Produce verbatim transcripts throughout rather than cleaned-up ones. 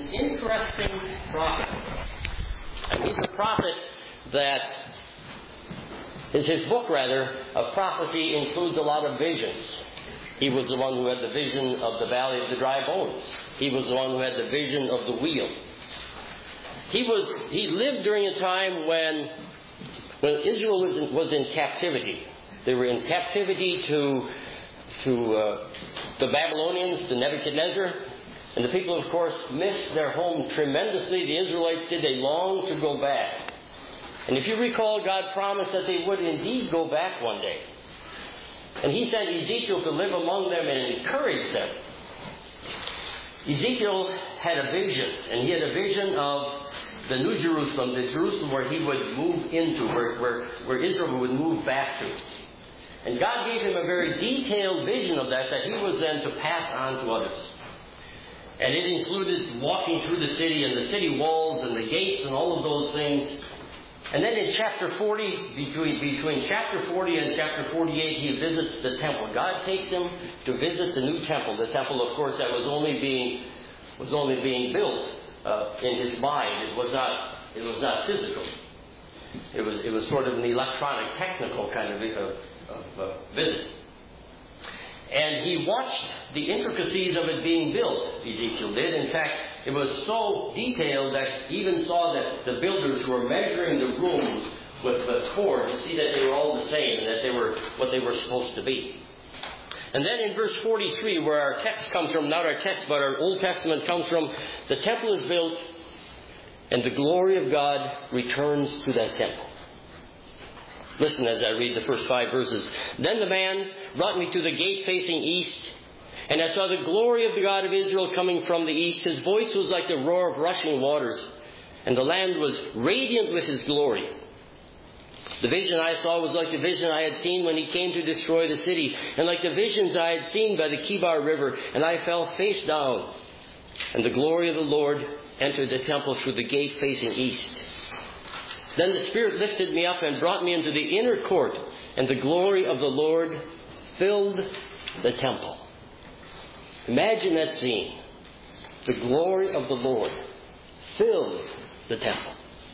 an interesting prophet. And he's a prophet that, is his book rather, of prophecy includes a lot of visions. He was the one who had the vision of the valley of the dry bones. He was the one who had the vision of the wheel. He was he lived during a time when when Israel was in, was in captivity. They were in captivity to to uh, the Babylonians, to Nebuchadnezzar, and the people, of course, missed their home tremendously. The Israelites did. They longed to go back. And if you recall, God promised that they would indeed go back one day. And he sent Ezekiel to live among them and encourage them. Ezekiel had a vision, and he had a vision of the New Jerusalem, the Jerusalem where he would move into, where, where, where Israel would move back to. And God gave him a very detailed vision of that, that he was then to pass on to others. And it included walking through the city and the city walls and the gates and all of those things. And then in chapter forty, between, between chapter forty and chapter forty-eight, he visits the temple. God takes him to visit the new temple. The temple, of course, that was only being was only being built uh, in his mind. It was not it was not physical. It was it was sort of an electronic, technical kind of, uh, of uh, visit. And he watched the intricacies of it being built, Ezekiel did. In fact, it was so detailed that he even saw that the builders were measuring the rooms with the cords to see that they were all the same and that they were what they were supposed to be. And then in verse forty-three, where our text comes from, not our text, but our Old Testament comes from, the temple is built and the glory of God returns to that temple. Listen as I read the first five verses. Then the man brought me to the gate facing east, and I saw the glory of the God of Israel coming from the east. His voice was like the roar of rushing waters, and the land was radiant with his glory. The vision I saw was like the vision I had seen when he came to destroy the city, and like the visions I had seen by the Kibar River, and I fell face down. And the glory of the Lord entered the temple through the gate facing east. Then the Spirit lifted me up and brought me into the inner court, and the glory of the Lord filled the temple. Imagine that scene. The glory of the Lord filled the temple.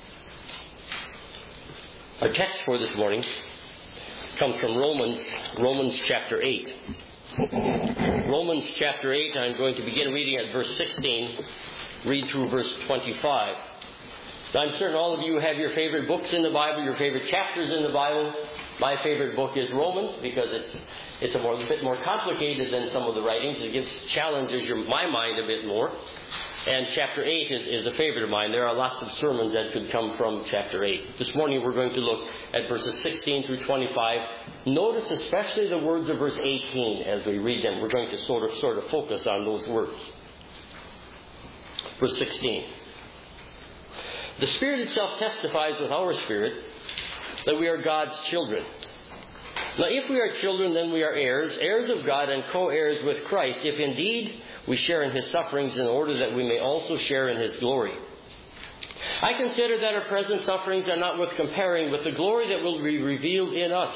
Our text for this morning comes from Romans, Romans chapter eight. Romans chapter eight, I'm going to begin reading at verse sixteen, read through verse twenty-five. I'm certain all of you have your favorite books in the Bible, your favorite chapters in the Bible. My favorite book is Romans because it's it's a, more, a bit more complicated than some of the writings. It gives challenges your, my mind a bit more. And chapter eight is, is a favorite of mine. There are lots of sermons that could come from chapter eight. This morning we're going to look at verses sixteen through twenty-five. Notice especially the words of verse eighteen as we read them. We're going to sort of sort of focus on those words. Verse sixteen. The Spirit itself testifies with our spirit that we are God's children. Now, if we are children, then we are heirs, heirs of God and co-heirs with Christ, if indeed we share in His sufferings in order that we may also share in His glory. I consider that our present sufferings are not worth comparing with the glory that will be revealed in us.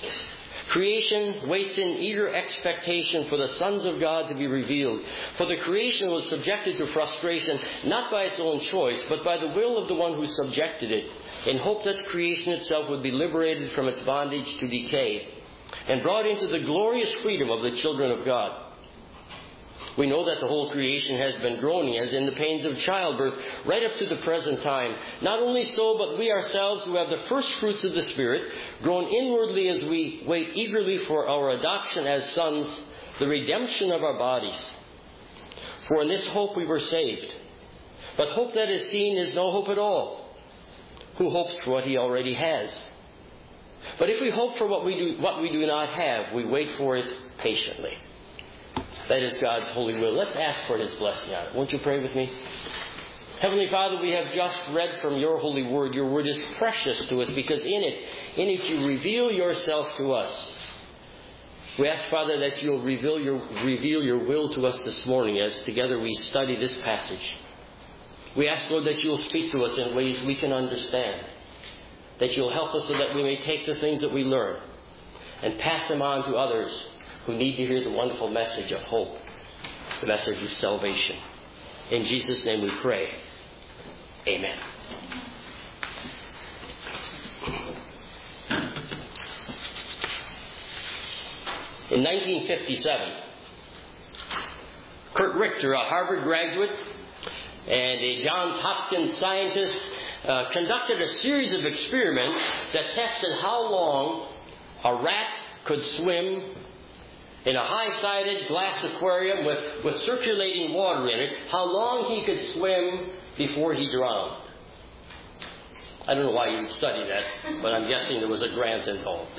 Creation waits in eager expectation for the sons of God to be revealed. For the creation was subjected to frustration, not by its own choice, but by the will of the one who subjected it, in hope that creation itself would be liberated from its bondage to decay, and brought into the glorious freedom of the children of God. We know that the whole creation has been groaning as in the pains of childbirth right up to the present time. Not only so, but we ourselves who have the first fruits of the Spirit, groan inwardly as we wait eagerly for our adoption as sons, the redemption of our bodies. For in this hope we were saved. But hope that is seen is no hope at all. Who hopes for what he already has? But if we hope for what we do, what we do not have, we wait for it patiently. That is God's holy will. Let's ask for His blessing on it. Won't you pray with me? Heavenly Father, we have just read from your holy word. Your word is precious to us because in it, in it you reveal yourself to us. We ask, Father, that you'll reveal your, reveal your will to us this morning as together we study this passage. We ask, Lord, that you'll speak to us in ways we can understand. That you'll help us so that we may take the things that we learn and pass them on to others who need to hear the wonderful message of hope, the message of salvation. In Jesus' name we pray. Amen. In nineteen fifty-seven, Kurt Richter, a Harvard graduate and a Johns Hopkins scientist, uh, conducted a series of experiments that tested how long a rat could swim in a high-sided glass aquarium with, with circulating water in it, how long he could swim before he drowned. I don't know why you would study that, but I'm guessing there was a grant involved.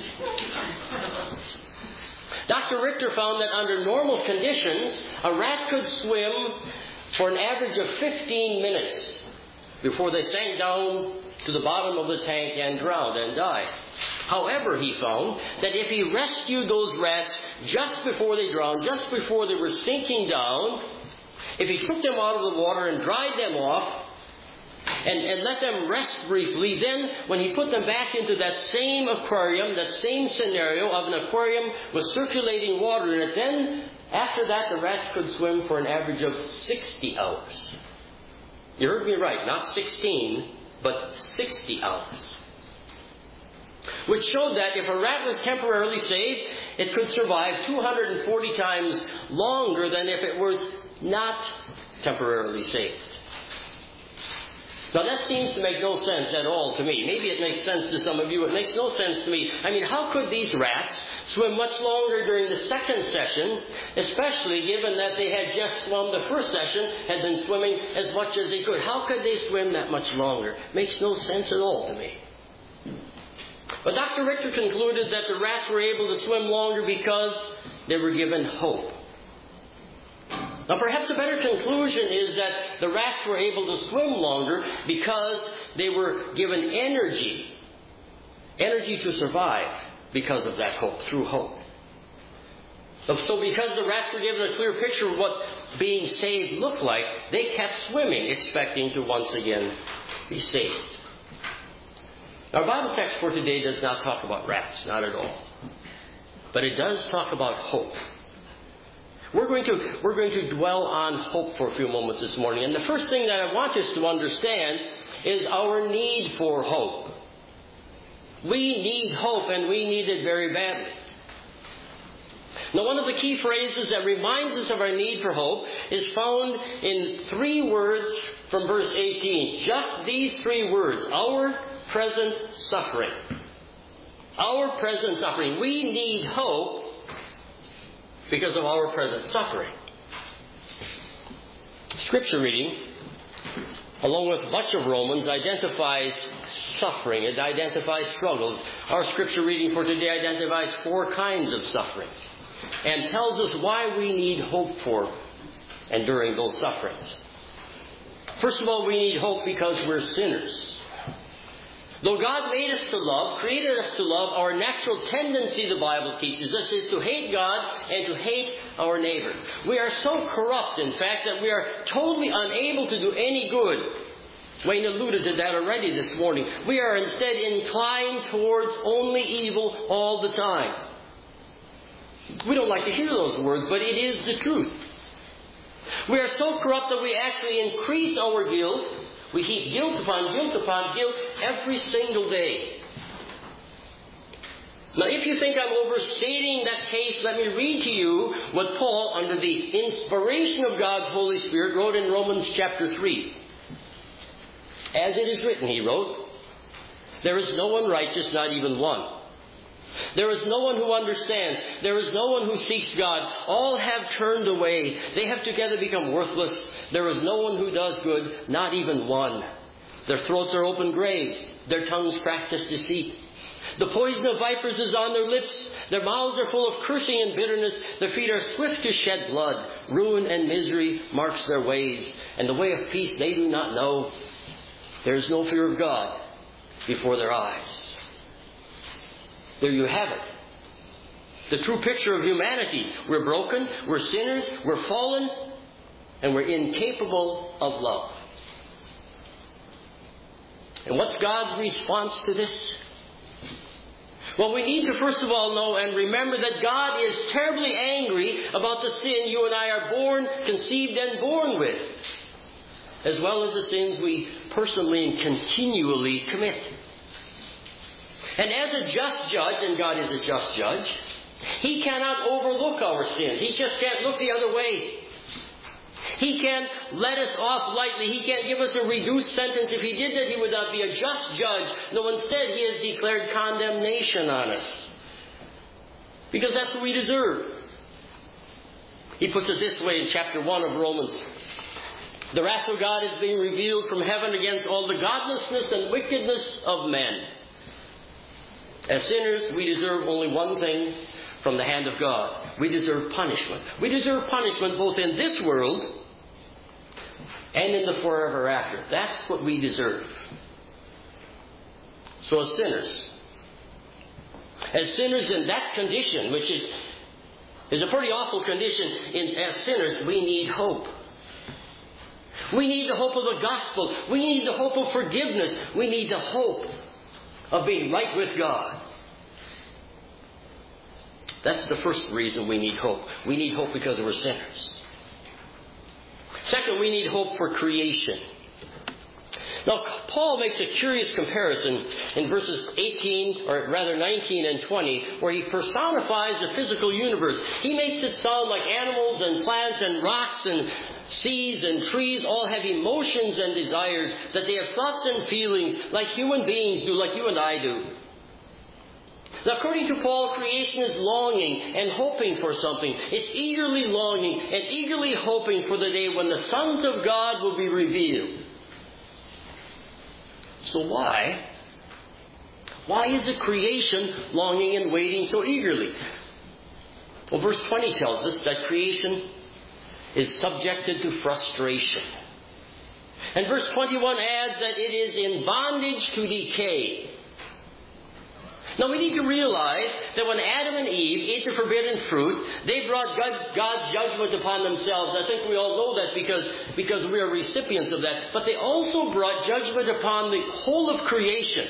Doctor Richter found that under normal conditions, a rat could swim for an average of fifteen minutes before they sank down to the bottom of the tank and drowned and died. However, he found that if he rescued those rats just before they drowned, just before they were sinking down, if he took them out of the water and dried them off, and, and let them rest briefly, then when he put them back into that same aquarium, that same scenario of an aquarium with circulating water in it, then after that the rats could swim for an average of sixty hours. You heard me right, not sixteen, but sixty hours. Which showed that if a rat was temporarily saved, it could survive two hundred forty times longer than if it was not temporarily saved. Now that seems to make no sense at all to me. Maybe it makes sense to some of you. It makes no sense to me. I mean, how could these rats swim much longer during the second session, especially given that they had just swum the first session, had been swimming as much as they could? How could they swim that much longer? Makes no sense at all to me. But Doctor Richter concluded that the rats were able to swim longer because they were given hope. Now perhaps a better conclusion is that the rats were able to swim longer because they were given energy. Energy to survive because of that hope, through hope. So because the rats were given a clear picture of what being saved looked like, they kept swimming, expecting to once again be saved. Our Bible text for today does not talk about rats, not at all. But it does talk about hope. We're going to, we're going to dwell on hope for a few moments this morning. And the first thing that I want us to understand is our need for hope. We need hope, and we need it very badly. Now, one of the key phrases that reminds us of our need for hope is found in three words from verse eighteen. Just these three words: our present suffering. Our present suffering. We need hope because of our present suffering. Scripture reading, along with much of Romans, identifies suffering. It identifies struggles. Our scripture reading for today identifies four kinds of sufferings and tells us why we need hope for and during those sufferings. First of all, we need hope because we're sinners. Though God made us to love, created us to love, our natural tendency, the Bible teaches us, is to hate God and to hate our neighbor. We are so corrupt, in fact, that we are totally unable to do any good. Wayne alluded to that already this morning. We are instead inclined towards only evil all the time. We don't like to hear those words, but it is the truth. We are so corrupt that we actually increase our guilt. We heap guilt upon guilt upon guilt every single day. Now, if you think I'm overstating that case, let me read to you what Paul, under the inspiration of God's Holy Spirit, wrote in Romans chapter three. As it is written, he wrote, "There is no one righteous, not even one. There is no one who understands. There is no one who seeks God. All have turned away. They have together become worthless. There is no one who does good, not even one. Their throats are open graves. Their tongues practice deceit. The poison of vipers is on their lips. Their mouths are full of cursing and bitterness. Their feet are swift to shed blood. Ruin and misery marks their ways. And the way of peace they do not know. There is no fear of God before their eyes." There you have it. The true picture of humanity. We're broken, we're sinners, we're fallen, and we're incapable of love. And what's God's response to this? Well, we need to first of all know and remember that God is terribly angry about the sin you and I are born, conceived, and born with. as well as the sins we personally and continually commit. And as a just judge, and God is a just judge, He cannot overlook our sins. He just can't look the other way. He can't let us off lightly. He can't give us a reduced sentence. If He did that, He would not be a just judge. No, instead, He has declared condemnation on us. Because that's what we deserve. He puts it this way in chapter one of Romans. The wrath of God is being revealed from heaven against all the godlessness and wickedness of men. As sinners, we deserve only one thing from the hand of God. We deserve punishment. We deserve punishment both in this world and in the forever after. That's what we deserve. So as sinners, as sinners in that condition, which is, is a pretty awful condition, in, as sinners, we need hope. We need the hope of the gospel. We need the hope of forgiveness. We need the hope of being right with God. That's the first reason we need hope. We need hope because we're sinners. Second, we need hope for creation. Now, Paul makes a curious comparison in verses eighteen, or rather nineteen and twenty, where he personifies the physical universe. He makes it sound like animals and plants and rocks and seas and trees all have emotions and desires, that they have thoughts and feelings like human beings do, like you and I do. Now, according to Paul, creation is longing and hoping for something. It's eagerly longing and eagerly hoping for the day when the sons of God will be revealed. So why? Why is the creation longing and waiting so eagerly? Well, verse twenty tells us that creation is subjected to frustration. And verse twenty-one adds that it is in bondage to decay. Now we need to realize that when Adam and Eve ate the forbidden fruit, they brought God's judgment upon themselves. I think we all know that because, because we are recipients of that. But they also brought judgment upon the whole of creation.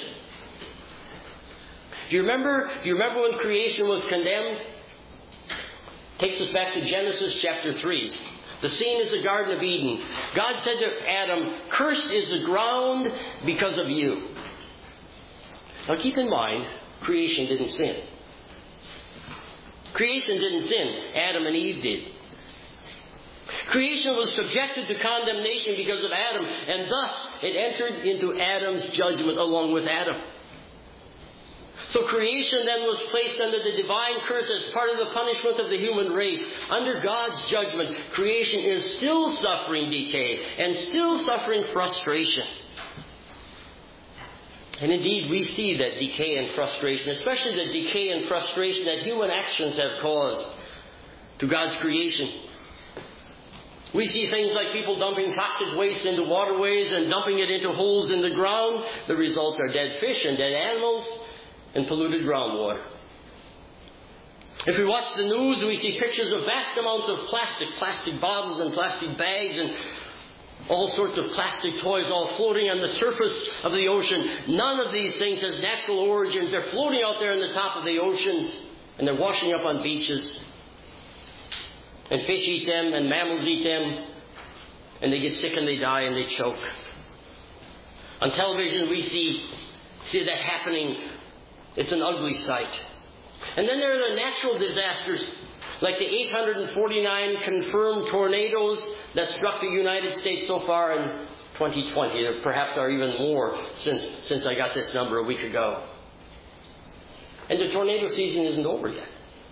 Do you remember, do you remember when creation was condemned? Takes us back to Genesis chapter three. The scene is the Garden of Eden. God said to Adam, "Cursed is the ground because of you." Now keep in mind, creation didn't sin. Creation didn't sin. Adam and Eve did. Creation was subjected to condemnation because of Adam, and thus it entered into Adam's judgment along with Adam. So creation then was placed under the divine curse as part of the punishment of the human race. Under God's judgment, creation is still suffering decay and still suffering frustration. And indeed, we see that decay and frustration, especially the decay and frustration that human actions have caused to God's creation. We see things like people dumping toxic waste into waterways and dumping it into holes in the ground. The results are dead fish and dead animals and polluted groundwater. If we watch the news, we see pictures of vast amounts of plastic, plastic bottles and plastic bags and all sorts of plastic toys all floating on the surface of the ocean. None of these things has natural origins. They're floating out there on the top of the oceans, and they're washing up on beaches. And fish eat them, and mammals eat them, and they get sick and they die and they choke. On television, we see, see that happening. It's an ugly sight. And then there are the natural disasters, like the eight hundred forty-nine confirmed tornadoes that struck the United States so far in twenty twenty. There perhaps are even more since, since I got this number a week ago. And the tornado season isn't over yet.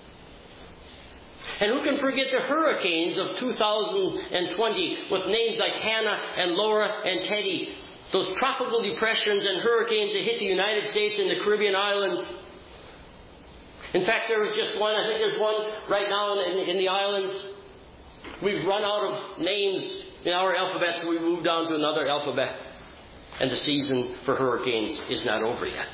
And who can forget the hurricanes of two thousand twenty with names like Hannah and Laura and Teddy? Those tropical depressions and hurricanes that hit the United States and the Caribbean islands. In fact, there was just one, I think there's one right now in, in, in the islands. We've run out of names in our alphabet, so we moved on to another alphabet. And the season for hurricanes is not over yet.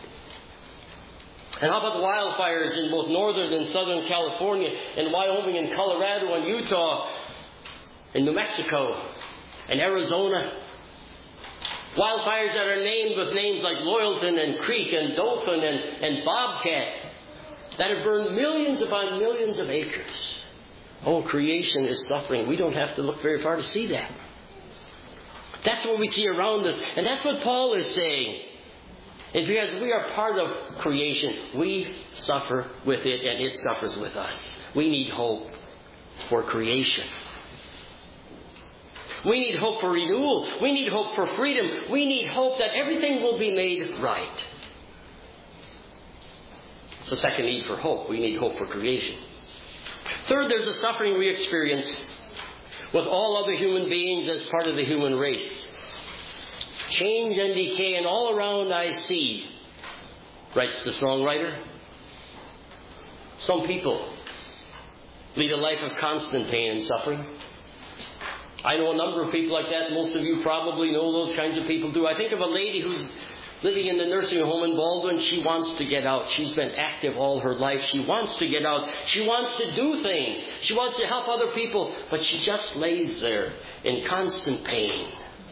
And how about the wildfires in both northern and southern California, and Wyoming and Colorado and Utah, and New Mexico and Arizona? Wildfires that are named with names like Loyalton and Creek and Dolphin and, and Bobcat that have burned millions upon millions of acres. Oh, creation is suffering. We don't have to look very far to see that. That's what we see around us. And that's what Paul is saying. And because we are part of creation, we suffer with it and it suffers with us. We need hope for creation. We need hope for renewal. We need hope for freedom. We need hope that everything will be made right. It's the second need for hope. We need hope for creation. Third, there's the suffering we experience with all other human beings as part of the human race. Change and decay, and all around I see, writes the songwriter. Some people lead a life of constant pain and suffering. I know a number of people like that. Most of you probably know those kinds of people too. I think of a lady who's living in the nursing home in Baldwin. She wants to get out. She's been active all her life. She wants to get out. She wants to do things. She wants to help other people. But she just lays there in constant pain.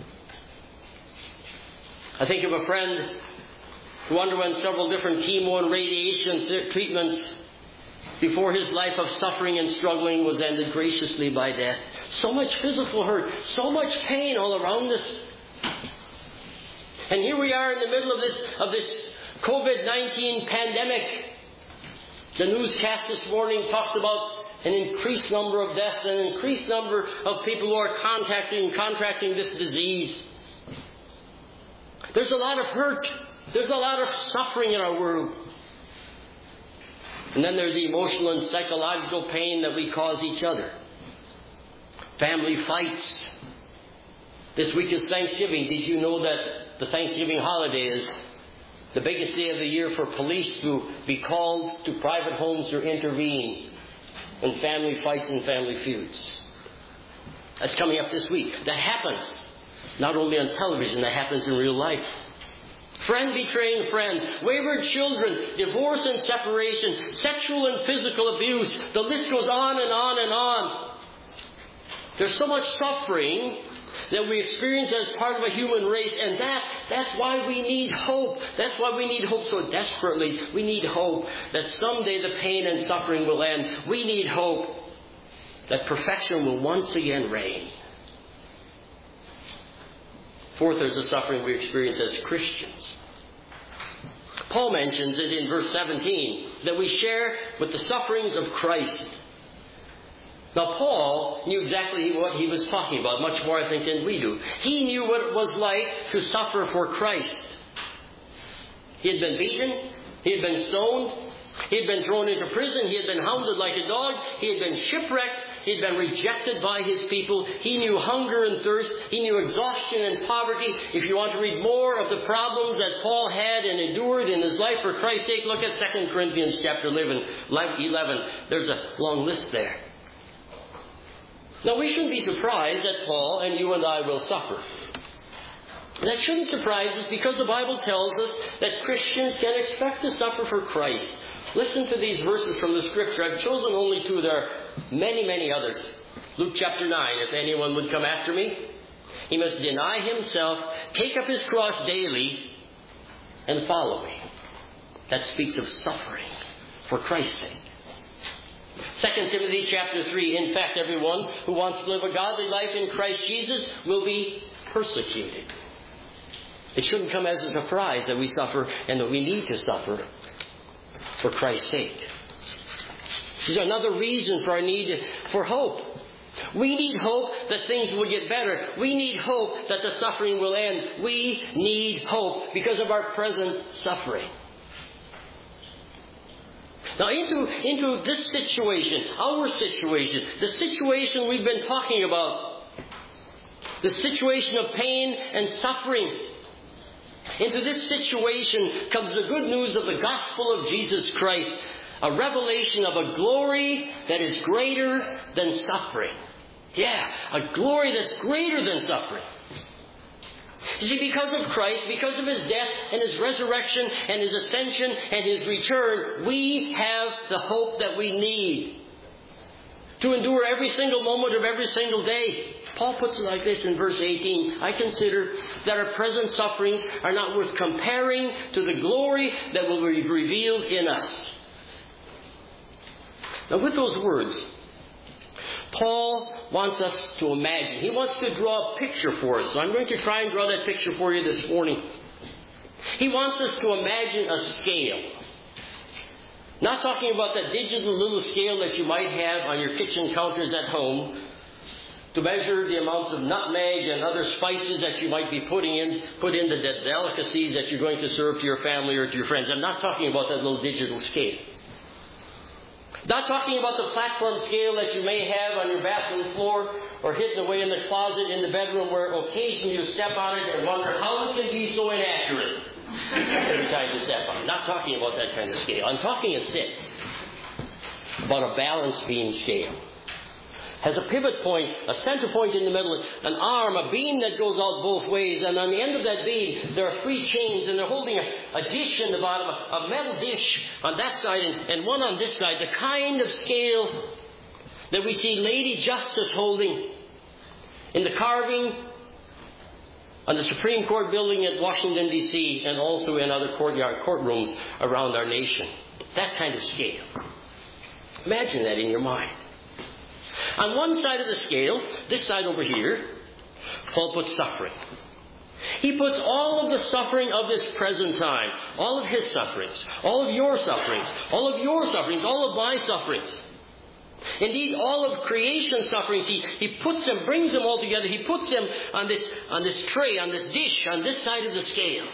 I think of a friend who underwent several different chemo and radiation th- treatments before his life of suffering and struggling was ended graciously by death. So much physical hurt, so much pain all around us. And here we are in the middle of this of this covid nineteen pandemic. The newscast this morning talks about an increased number of deaths, an increased number of people who are contacting contracting this disease. There's a lot of hurt. There's a lot of suffering in our world. And then there's the emotional and psychological pain that we cause each other. Family fights. This week is Thanksgiving. Did you know that the Thanksgiving holiday is the biggest day of the year for police to be called to private homes to intervene in family fights and family feuds? That's coming up this week. That happens not only on television, that happens in real life. Friend betraying friend, wayward children, divorce and separation, sexual and physical abuse. The list goes on and on and on. There's so much suffering that we experience as part of a human race, and that that's why we need hope. That's why we need hope so desperately. We need hope that someday the pain and suffering will end. We need hope that perfection will once again reign. Fourth, there's the suffering we experience as Christians. Paul mentions it in verse seventeen, that we share with the sufferings of Christ. Now, Paul knew exactly what he was talking about, much more, I think, than we do. He knew what it was like to suffer for Christ. He had been beaten. He had been stoned. He had been thrown into prison. He had been hounded like a dog. He had been shipwrecked. He had been rejected by his people. He knew hunger and thirst. He knew exhaustion and poverty. If you want to read more of the problems that Paul had and endured in his life for Christ's sake, look at Second Corinthians chapter eleven. There's a long list there. Now, we shouldn't be surprised that Paul and you and I will suffer. And that shouldn't surprise us because the Bible tells us that Christians can expect to suffer for Christ. Listen to these verses from the Scripture. I've chosen only two. There are many, many others. Luke chapter nine. If anyone would come after me, he must deny himself, take up his cross daily, and follow me. That speaks of suffering for Christ's sake. Second Timothy chapter three. In fact, everyone who wants to live a godly life in Christ Jesus will be persecuted. It shouldn't come as a surprise that we suffer and that we need to suffer for Christ's sake. This is another reason for our need for hope. We need hope that things will get better. We need hope that the suffering will end. We need hope because of our present suffering. Now, into, into this situation, our situation, the situation we've been talking about, the situation of pain and suffering, into this situation comes the good news of the gospel of Jesus Christ, a revelation of a glory that is greater than suffering. Yeah, a glory that's greater than suffering. You see, because of Christ, because of His death and His resurrection and His ascension and His return, we have the hope that we need to endure every single moment of every single day. Paul puts it like this in verse eighteen. I consider that our present sufferings are not worth comparing to the glory that will be revealed in us. Now, with those words, Paul wants us to imagine. He wants to draw a picture for us. So I'm going to try and draw that picture for you this morning. He wants us to imagine a scale. Not talking about that digital little scale that you might have on your kitchen counters at home to measure the amounts of nutmeg and other spices that you might be putting in, put into the delicacies that you're going to serve to your family or to your friends. I'm not talking about that little digital scale. Not talking about the platform scale that you may have on your bathroom floor or hidden away in the closet in the bedroom where occasionally you step on it and wonder how it can be so inaccurate every time you step on it. Not talking about that kind of scale. I'm talking instead about a balance beam scale. Has a pivot point, a center point in the middle, an arm, a beam that goes out both ways, and on the end of that beam there are three chains, and they're holding a, a dish in the bottom, a, a metal dish on that side and, and one on this side, the kind of scale that we see Lady Justice holding in the carving on the Supreme Court building at Washington, D C, and also in other courtyard courtrooms around our nation. That kind of scale. Imagine that in your mind. On one side of the scale, this side over here, Paul puts suffering. He puts all of the suffering of this present time, all of his sufferings, all of your sufferings, all of your sufferings, all of my sufferings. Indeed, all of creation's sufferings, he, he puts them, brings them all together. He puts them on this, on this tray, on this dish, on this side of the scale.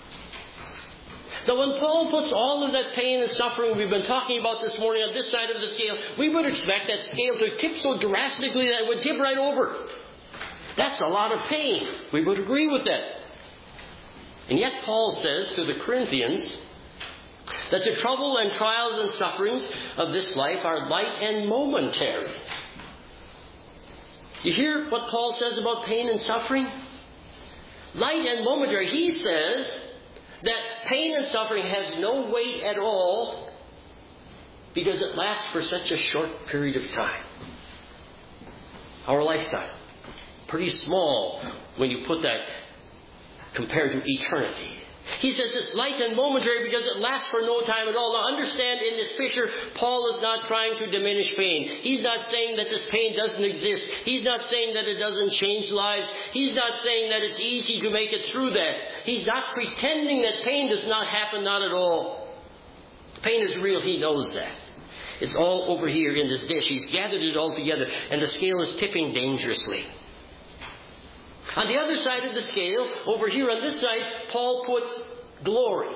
Now, when Paul puts all of that pain and suffering we've been talking about this morning on this side of the scale, we would expect that scale to tip so drastically that it would tip right over. That's a lot of pain. We would agree with that. And yet Paul says to the Corinthians that the trouble and trials and sufferings of this life are light and momentary. You hear what Paul says about pain and suffering? Light and momentary. He says that pain and suffering has no weight at all because it lasts for such a short period of time. Our lifetime. Pretty small when you put that compared to eternity. He says it's light and momentary because it lasts for no time at all. Now understand, in this picture, Paul is not trying to diminish pain. He's not saying that this pain doesn't exist. He's not saying that it doesn't change lives. He's not saying that it's easy to make it through that. He's not pretending that pain does not happen, not at all. Pain is real, he knows that. It's all over here in this dish. He's gathered it all together, and the scale is tipping dangerously. On the other side of the scale, over here on this side, Paul puts glory.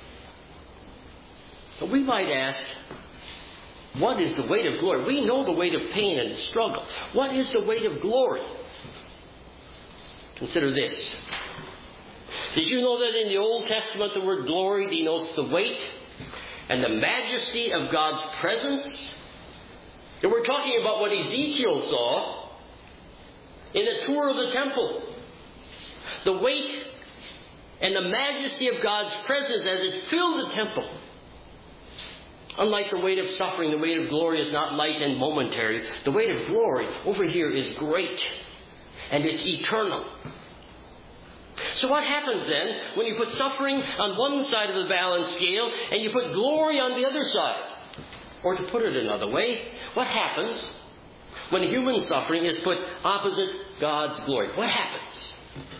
But we might ask, what is the weight of glory? We know the weight of pain and struggle. What is the weight of glory? Consider this. Did you know that in the Old Testament the word glory denotes the weight and the majesty of God's presence? And we're talking about what Ezekiel saw in the tour of the temple. The weight and the majesty of God's presence as it filled the temple. Unlike the weight of suffering, the weight of glory is not light and momentary. The weight of glory over here is great, and it's eternal. So what happens then when you put suffering on one side of the balance scale and you put glory on the other side? Or to put it another way, what happens when human suffering is put opposite God's glory? What happens?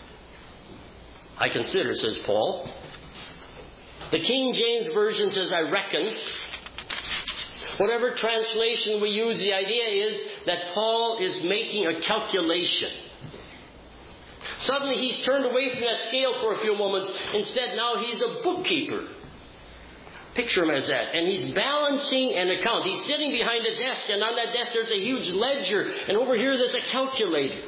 I consider, says Paul. The King James Version says, I reckon. Whatever translation we use, the idea is that Paul is making a calculation. Suddenly he's turned away from that scale for a few moments. Instead, now he's a bookkeeper. Picture him as that. And he's balancing an account. He's sitting behind a desk, and on that desk there's a huge ledger. And over here there's a calculator.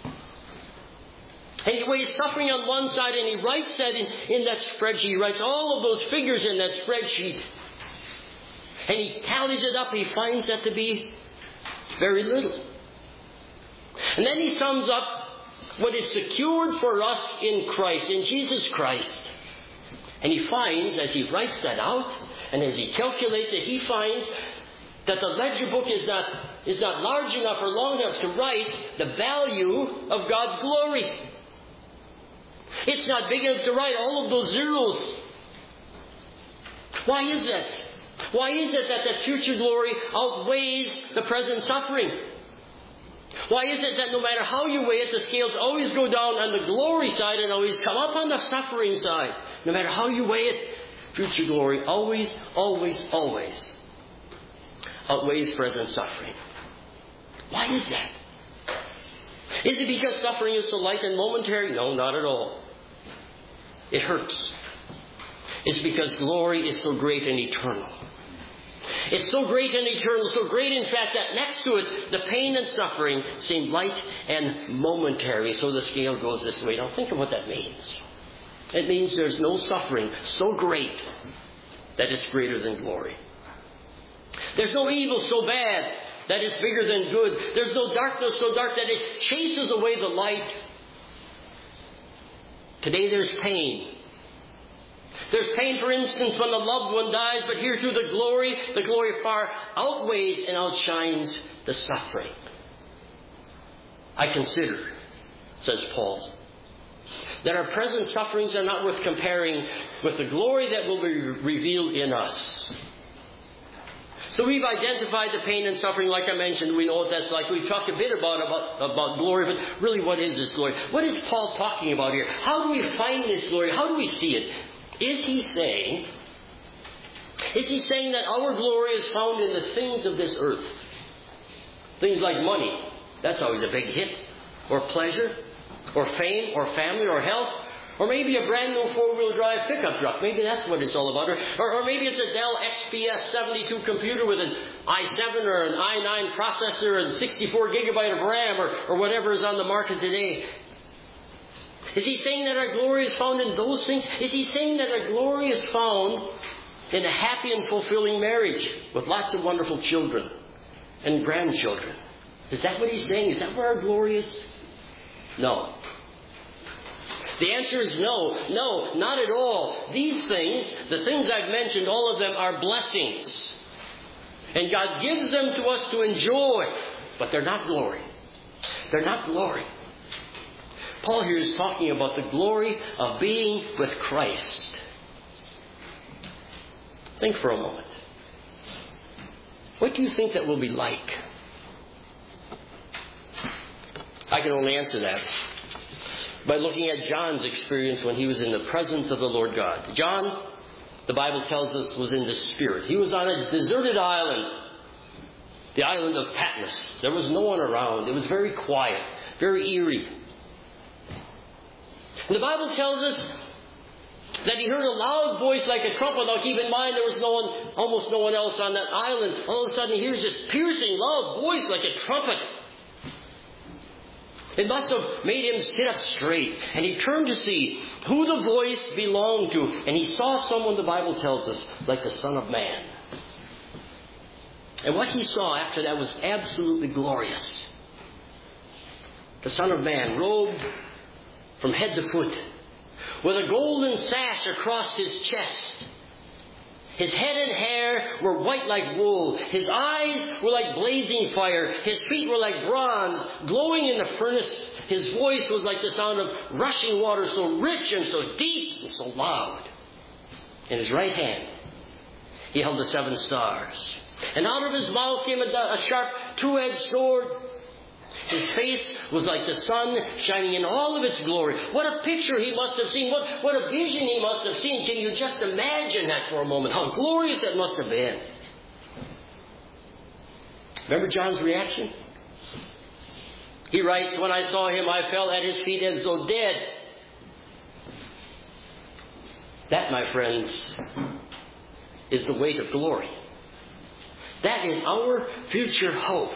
And he weighs suffering on one side, and he writes that in, in that spreadsheet. He writes all of those figures in that spreadsheet. And he tallies it up. He finds that to be very little. And then he sums up what is secured for us in Christ, in Jesus Christ. And he finds, as he writes that out, and as he calculates it, he finds that the ledger book is not, is not large enough or long enough to write the value of God's glory. It's not big enough to write all of those zeros. Why is that? Why is it that the future glory outweighs the present suffering? Why is it that no matter how you weigh it, the scales always go down on the glory side and always come up on the suffering side? No matter how you weigh it, future glory always, always, always outweighs present suffering. Why is that? Is it because suffering is so light and momentary? No, not at all. It hurts. It's because glory is so great and eternal. It's so great and eternal, so great in fact that next to it, the pain and suffering seem light and momentary. So the scale goes this way. Now think of what that means. It means there's no suffering so great that it's greater than glory. There's no evil so bad that it's bigger than good. There's no darkness so dark that it chases away the light. Today there's pain. There's pain, for instance, when a loved one dies, but here through the glory, the glory far outweighs and outshines the suffering. I consider, says Paul, that our present sufferings are not worth comparing with the glory that will be revealed in us. So we've identified the pain and suffering, like I mentioned. We know what that's like. We've talked a bit about, about, about glory, but really what is this glory? What is Paul talking about here? How do we find this glory? How do we see it? Is he saying, is he saying that our glory is found in the things of this earth? Things like money. That's always a big hit. Or pleasure. Or fame. Or family. Or health. Or maybe a brand new four-wheel drive pickup truck. Maybe that's what it's all about. Or, or, or maybe it's a Dell X P S seventy-two computer with an i seven or an i nine processor and sixty-four gigabyte of RAM or, or whatever is on the market today. Is he saying that our glory is found in those things? Is he saying that our glory is found in a happy and fulfilling marriage with lots of wonderful children and grandchildren? Is that what he's saying? Is that where our glory is? No. The answer is no. No, not at all. These things, the things I've mentioned, all of them are blessings. And God gives them to us to enjoy. But they're not glory. They're not glory. Paul here is talking about the glory of being with Christ. Think for a moment. What do you think that will be like? I can only answer that by looking at John's experience when he was in the presence of the Lord God. John, the Bible tells us, was in the Spirit. He was on a deserted island, the island of Patmos. There was no one around. It was very quiet, very eerie. And the Bible tells us that he heard a loud voice like a trumpet. Now keep in mind there was no one, almost no one else on that island. All of a sudden he hears this piercing loud voice like a trumpet. It must have made him sit up straight. And he turned to see who the voice belonged to. And he saw someone, the Bible tells us, like the Son of Man. And what he saw after that was absolutely glorious. The Son of Man, robed from head to foot, with a golden sash across his chest. His head and hair were white like wool. His eyes were like blazing fire. His feet were like bronze, glowing in the furnace. His voice was like the sound of rushing water, so rich and so deep and so loud. In his right hand, he held the seven stars. And out of his mouth came a, a sharp two-edged sword. His face was like the sun shining in all of its glory. What a picture he must have seen. What, what a vision he must have seen. Can you just imagine that for a moment? How glorious that must have been. Remember John's reaction? He writes, when I saw him, I fell at his feet as though dead. That, my friends, is the weight of glory. That is our future hope.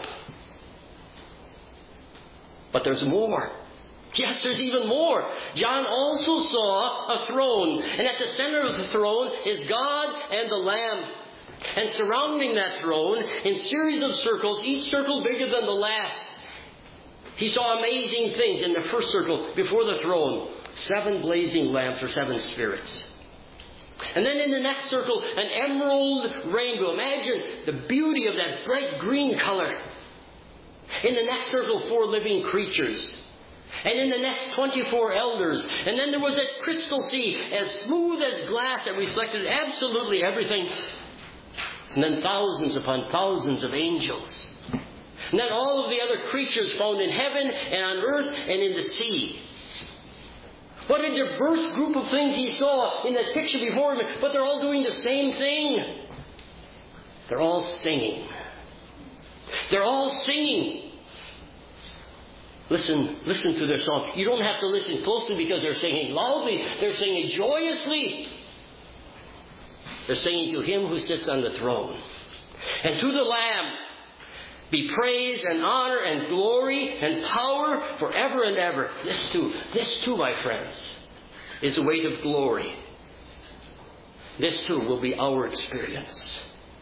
But there's more. Yes, there's even more. John also saw a throne. And at the center of the throne is God and the Lamb. And surrounding that throne, in series of circles, each circle bigger than the last, he saw amazing things. In the first circle, before the throne, seven blazing lamps or seven spirits. And then in the next circle, an emerald rainbow. Imagine the beauty of that bright green color. In the next circle, four living creatures. And in the next, twenty-four elders. And then there was that crystal sea, as smooth as glass, that reflected absolutely everything. And then thousands upon thousands of angels. And then all of the other creatures found in heaven and on earth and in the sea. What a diverse group of things he saw in that picture before him, but they're all doing the same thing. They're all singing. They're all singing. Listen, listen to their song. You don't have to listen closely because they're singing loudly. They're singing joyously. They're singing to Him who sits on the throne. And to the Lamb be praise and honor and glory and power forever and ever. This too, this too, my friends, is a weight of glory. This too will be our experience.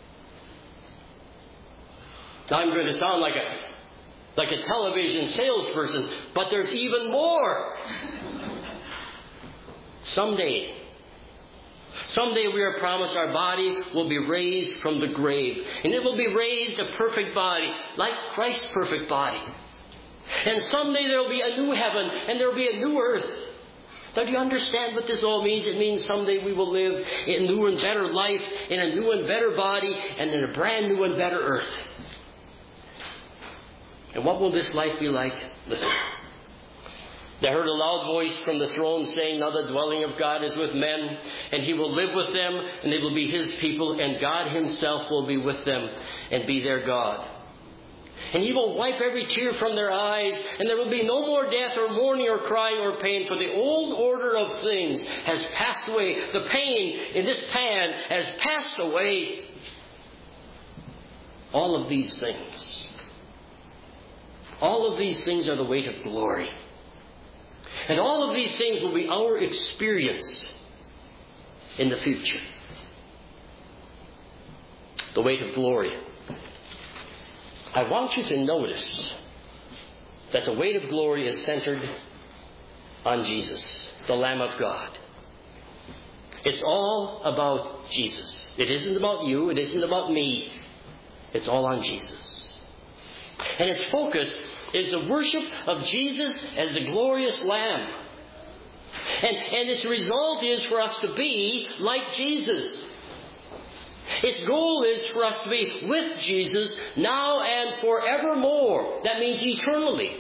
Now I'm going to sound like a like a television salesperson, but there's even more. Someday, someday we are promised our body will be raised from the grave. And it will be raised a perfect body, like Christ's perfect body. And someday there will be a new heaven and there will be a new earth. Now, do you understand what this all means? It means someday we will live in a new and better life, in a new and better body, and in a brand new and better earth. And what will this life be like? Listen. They heard a loud voice from the throne saying, now the dwelling of God is with men, and He will live with them, and they will be His people, and God Himself will be with them and be their God. And He will wipe every tear from their eyes, and there will be no more death or mourning or crying or pain, for the old order of things has passed away. The pain in this pan has passed away. All of these things. All of these things are the weight of glory. And all of these things will be our experience in the future. The weight of glory. I want you to notice that the weight of glory is centered on Jesus, the Lamb of God. It's all about Jesus. It isn't about you. It isn't about me. It's all on Jesus. And its focus is the worship of Jesus as the glorious Lamb. And, and its result is for us to be like Jesus. Its goal is for us to be with Jesus now and forevermore. That means eternally.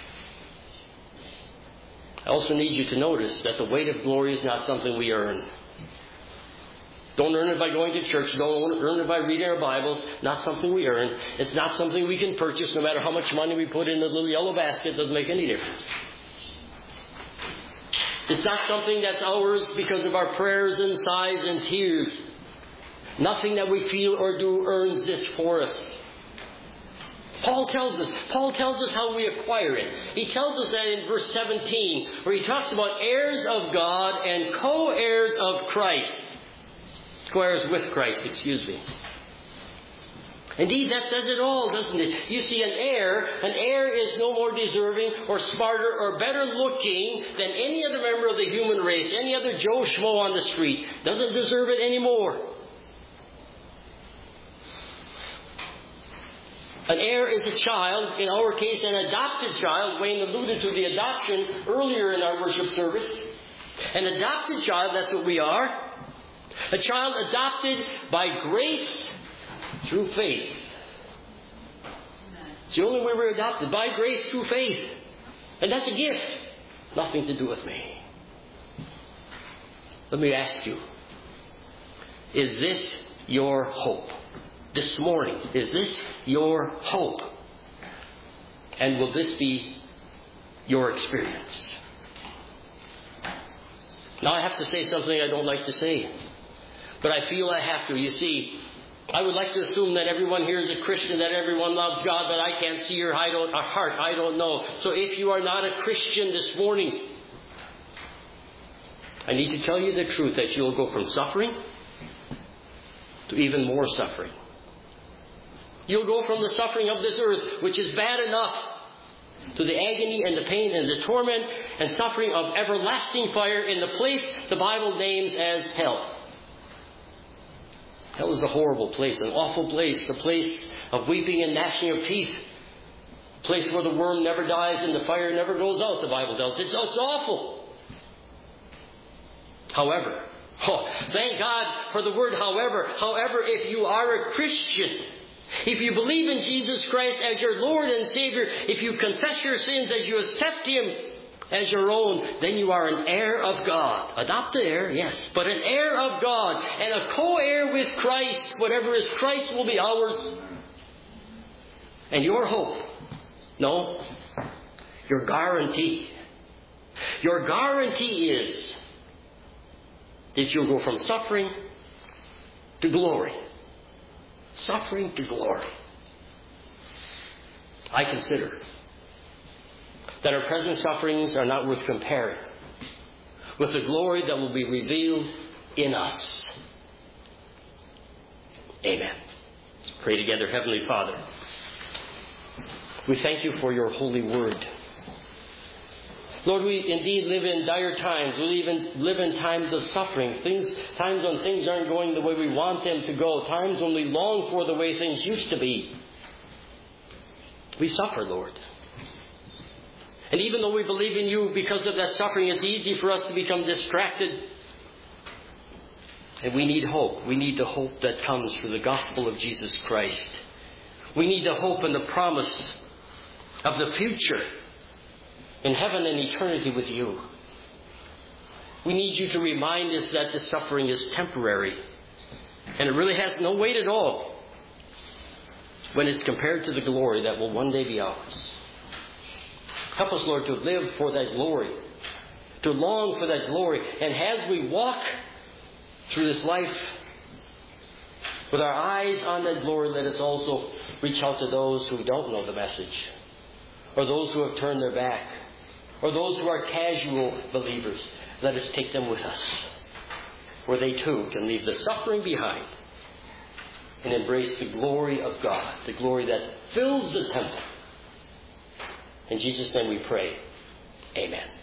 I also need you to notice that the weight of glory is not something we earn. Don't earn it by going to church. Don't earn it by reading our Bibles. Not something we earn. It's not something we can purchase no matter how much money we put in the little yellow basket. It doesn't make any difference. It's not something that's ours because of our prayers and sighs and tears. Nothing that we feel or do earns this for us. Paul tells us. Paul tells us how we acquire it. He tells us that in verse seventeen, where he talks about heirs of God and co-heirs of Christ. Co-heirs with Christ, excuse me. Indeed, that says it all, doesn't it? You see, an heir, an heir is no more deserving or smarter or better looking than any other member of the human race, any other Joe Schmo on the street. Doesn't deserve it anymore. An heir is a child, in our case an adopted child. Wayne alluded to the adoption earlier in our worship service. An adopted child, that's what we are. A child adopted by grace through faith. It's the only way we're adopted, by grace through faith. And that's a gift. Nothing to do with me. Let me ask you, is this your hope? This morning, is this your hope? And will this be your experience? Now I have to say something I don't like to say. But I feel I have to. You see, I would like to assume that everyone here is a Christian, that everyone loves God, but I can't see your heart. I don't know. So if you are not a Christian this morning, I need to tell you the truth that you'll go from suffering to even more suffering. You'll go from the suffering of this earth, which is bad enough, to the agony and the pain and the torment and suffering of everlasting fire in the place the Bible names as hell. Hell is a horrible place, an awful place, a place of weeping and gnashing of teeth, a place where the worm never dies and the fire never goes out, the Bible tells us. It's, it's awful. However, oh, thank God for the word however. However, if you are a Christian, If you believe in Jesus Christ as your Lord and Savior, if you confess your sins, as you accept Him as your own, then you are an heir of God. Adopted heir, yes, but an heir of God and a co-heir with Christ. Whatever is Christ will be ours. And your hope, no, your guarantee, your guarantee is that you'll go from suffering to glory. Suffering to glory. I consider that our present sufferings are not worth comparing with the glory that will be revealed in us. Amen. Pray together. Heavenly Father, we thank You for Your holy word. Lord, we indeed live in dire times. We even live in times of suffering. Things, times when things aren't going the way we want them to go. Times when we long for the way things used to be. We suffer, Lord. And even though we believe in You because of that suffering, it's easy for us to become distracted. And we need hope. We need the hope that comes through the gospel of Jesus Christ. We need the hope and the promise of the future in heaven and eternity with You. We need You to remind us that the suffering is temporary. And it really has no weight at all when it's compared to the glory that will one day be ours. Help us, Lord, to live for that glory, to long for that glory. And as we walk through this life with our eyes on that glory, let us also reach out to those who don't know the message, or those who have turned their back, or those who are casual believers. Let us take them with us, where they too can leave the suffering behind and embrace the glory of God, the glory that fills the temple. In Jesus' name we pray. Amen.